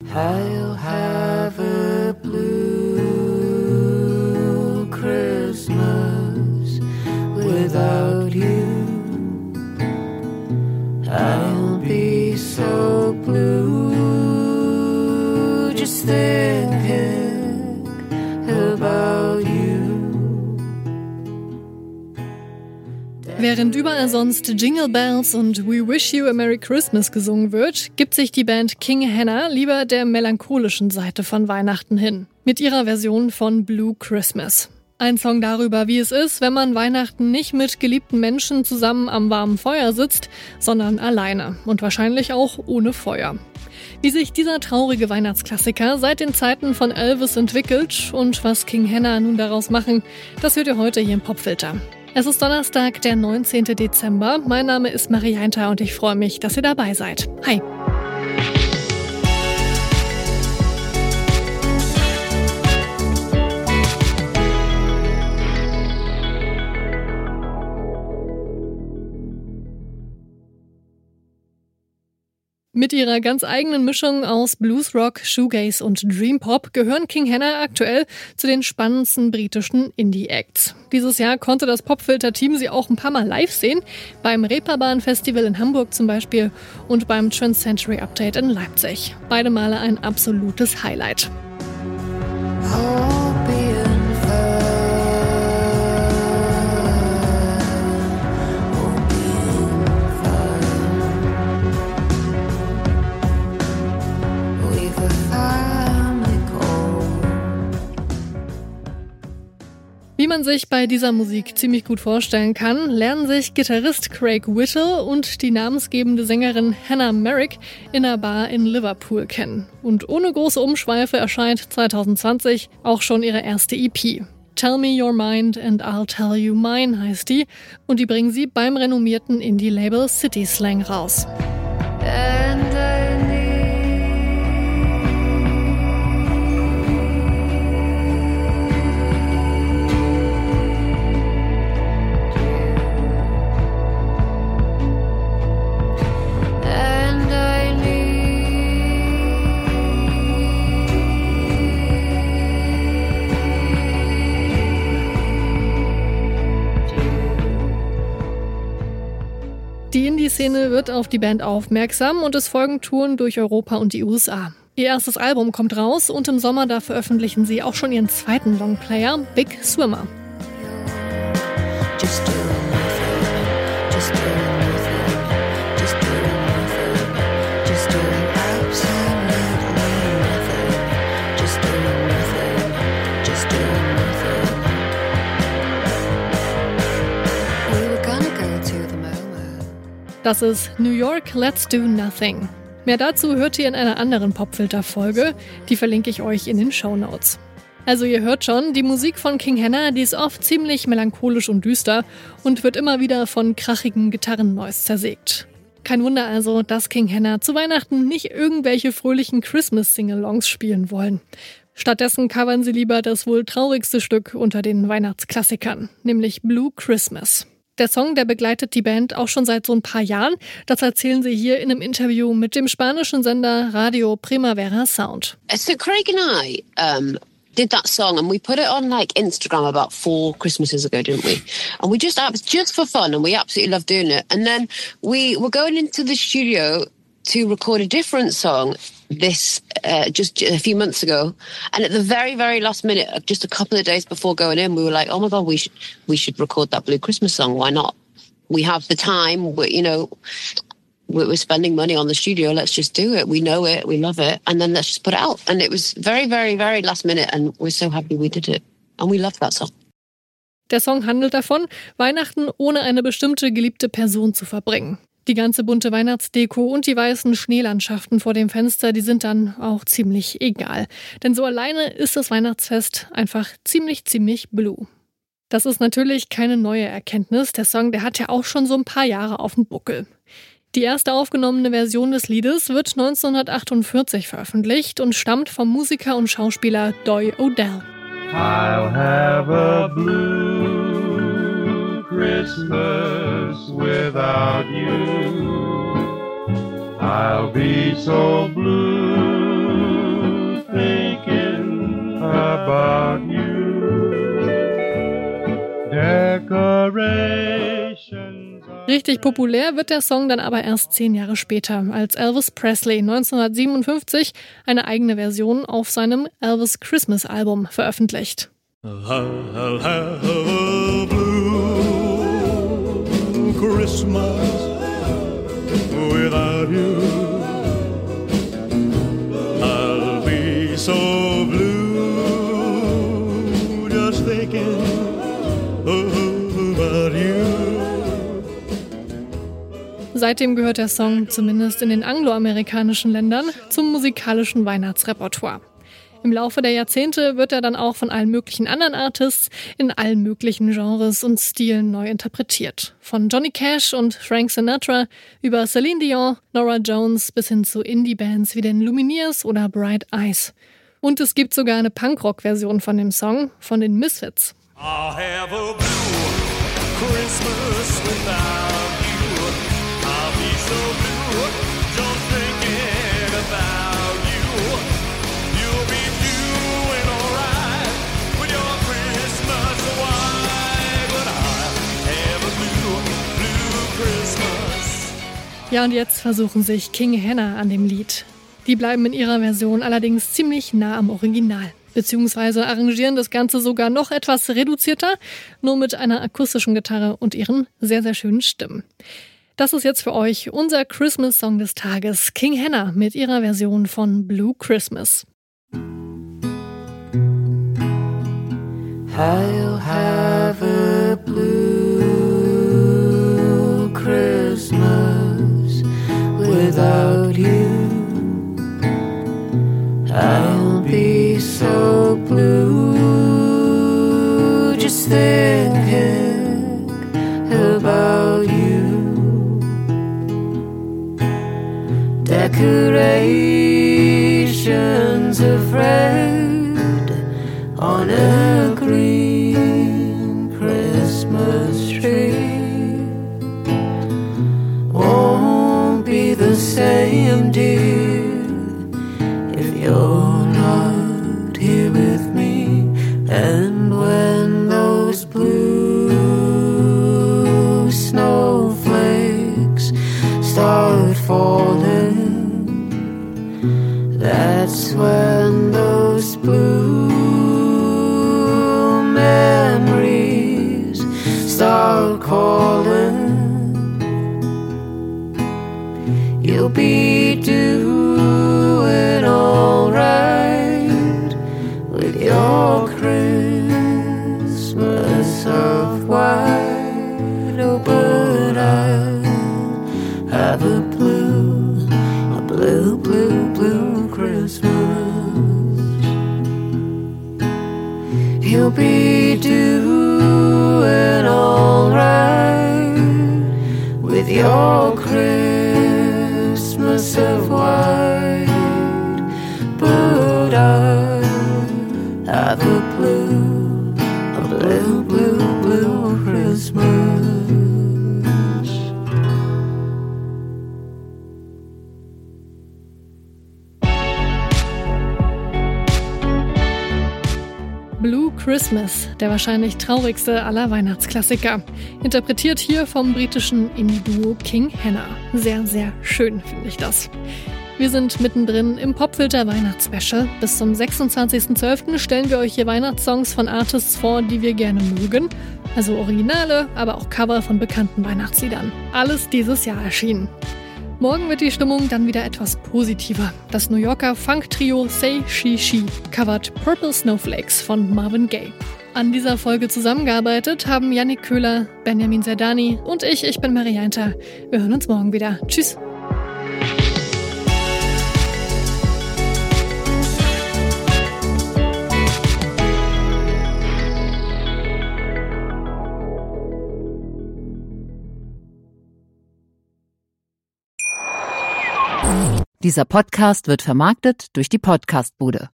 I'll have a blue Christmas without you. I'll be so blue just thinking about you. Während überall sonst Jingle Bells und We Wish You a Merry Christmas gesungen wird, gibt sich die Band King Henna lieber der melancholischen Seite von Weihnachten hin. Mit ihrer Version von Blue Christmas. Ein Song darüber, wie es ist, wenn man Weihnachten nicht mit geliebten Menschen zusammen am warmen Feuer sitzt, sondern alleine und wahrscheinlich auch ohne Feuer. Wie sich dieser traurige Weihnachtsklassiker seit den Zeiten von Elvis entwickelt und was King Henna nun daraus machen, das hört ihr heute hier im Popfilter. Es ist Donnerstag, der 19. Dezember. Mein Name ist Marie Heinter und ich freue mich, dass ihr dabei seid. Hi! Mit ihrer ganz eigenen Mischung aus Bluesrock, Shoegaze und Dreampop gehören King Henna aktuell zu den spannendsten britischen Indie-Acts. Dieses Jahr konnte das Popfilter-Team sie auch ein paar Mal live sehen, beim Reeperbahn-Festival in Hamburg zum Beispiel und beim Trans-Century Update in Leipzig. Beide Male ein absolutes Highlight. Wie man sich bei dieser Musik ziemlich gut vorstellen kann, lernen sich Gitarrist Craig Whittle und die namensgebende Sängerin Hannah Merrick in einer Bar in Liverpool kennen. Und ohne große Umschweife erscheint 2020 auch schon ihre erste EP. Tell Me Your Mind and I'll Tell You Mine heißt die und die bringen sie beim renommierten Indie-Label City Slang raus. Die Indie-Szene wird auf die Band aufmerksam und es folgen Touren durch Europa und die USA. Ihr erstes Album kommt raus und im Sommer da veröffentlichen sie auch schon ihren zweiten Longplayer, Big Swimmer. Das ist New York, Let's Do Nothing. Mehr dazu hört ihr in einer anderen Popfilter-Folge, die verlinke ich euch in den Shownotes. Also ihr hört schon, die Musik von King Henna, die ist oft ziemlich melancholisch und düster und wird immer wieder von krachigen Gitarren-Noise zersägt. Kein Wunder also, dass King Henna zu Weihnachten nicht irgendwelche fröhlichen Christmas-Singalongs spielen wollen. Stattdessen covern sie lieber das wohl traurigste Stück unter den Weihnachtsklassikern, nämlich Blue Christmas. Der Song, der begleitet die Band auch schon seit so ein paar Jahren. Das erzählen sie hier in einem Interview mit dem spanischen Sender Radio Primavera Sound. So Craig and I did that song and we put it on like Instagram about 4 Christmases ago, didn't we? And we just for fun and we absolutely loved doing it. And then we were going into the studio to record a different song just a few months ago, and at the very, very last minute, just a couple of days before going in, we were like, oh my god, we should record that Blue Christmas song. Why not? We have the time, we're spending money on the studio, let's just do it. We know it, we love it, and then let's just put it out. And it was very, very, very last minute, and we're so happy we did it. And we love that song. Der Song handelt davon, Weihnachten ohne eine bestimmte geliebte Person zu verbringen. Die ganze bunte Weihnachtsdeko und die weißen Schneelandschaften vor dem Fenster, die sind dann auch ziemlich egal. Denn so alleine ist das Weihnachtsfest einfach ziemlich blue. Das ist natürlich keine neue Erkenntnis. Der Song, der hat ja auch schon so ein paar Jahre auf dem Buckel. Die erste aufgenommene Version des Liedes wird 1948 veröffentlicht und stammt vom Musiker und Schauspieler Doy O'Dell. I'll have a blue Christmas without you. I'll be so blue Richtig populär wird der Song dann aber erst 10 Jahre später, als Elvis Presley 1957 eine eigene Version auf seinem Elvis Christmas Album veröffentlicht. I'll have a blue Christmas without you. I'll be so blue just thinking about you. Seitdem gehört der Song, zumindest in den angloamerikanischen Ländern, zum musikalischen Weihnachtsrepertoire. Im Laufe der Jahrzehnte wird er dann auch von allen möglichen anderen Artists in allen möglichen Genres und Stilen neu interpretiert. Von Johnny Cash und Frank Sinatra über Celine Dion, Norah Jones bis hin zu Indie-Bands wie den Lumineers oder Bright Eyes. Und es gibt sogar eine Punkrock-Version von dem Song von den Misfits. I'll have a blue Christmas without you. I'll be so blue just thinking about you. You'll be doing alright with your Christmas wine, but I'll have a blue Christmas. Ja, und jetzt versuchen sich King Hannah an dem Lied. Die bleiben in ihrer Version allerdings ziemlich nah am Original. Beziehungsweise arrangieren das Ganze sogar noch etwas reduzierter, nur mit einer akustischen Gitarre und ihren sehr, sehr schönen Stimmen. Das ist jetzt für euch unser Christmas-Song des Tages, King Hannah mit ihrer Version von Blue Christmas. I'll have a blue Christmas without you. I'll be so blue just thinking about you. Decorations of red on a green Christmas tree won't be the same, dear, if you're not here with me. And when those blue snowflakes start falling, that's when those blue memories start calling. You'll be doing alright with your Christmas of white. Oh, but I'll have a blue Christmas. You'll be doing alright with your Christmas of white, but I'll have a blue Christmas. Blue Christmas, der wahrscheinlich traurigste aller Weihnachtsklassiker. Interpretiert hier vom britischen Indie-Duo King Hannah. Sehr, sehr schön finde ich das. Wir sind mittendrin im Popfilter Weihnachtsspecial. Bis zum 26.12. stellen wir euch hier Weihnachtssongs von Artists vor, die wir gerne mögen. Also Originale, aber auch Cover von bekannten Weihnachtsliedern. Alles dieses Jahr erschienen. Morgen wird die Stimmung dann wieder etwas positiver. Das New Yorker Funk-Trio Say She She covert Purple Snowflakes von Marvin Gaye. An dieser Folge zusammengearbeitet haben Yannick Köhler, Benjamin Zerdani und ich bin Marie Jainter. Wir hören uns morgen wieder. Tschüss! Dieser Podcast wird vermarktet durch die Podcast-Bude.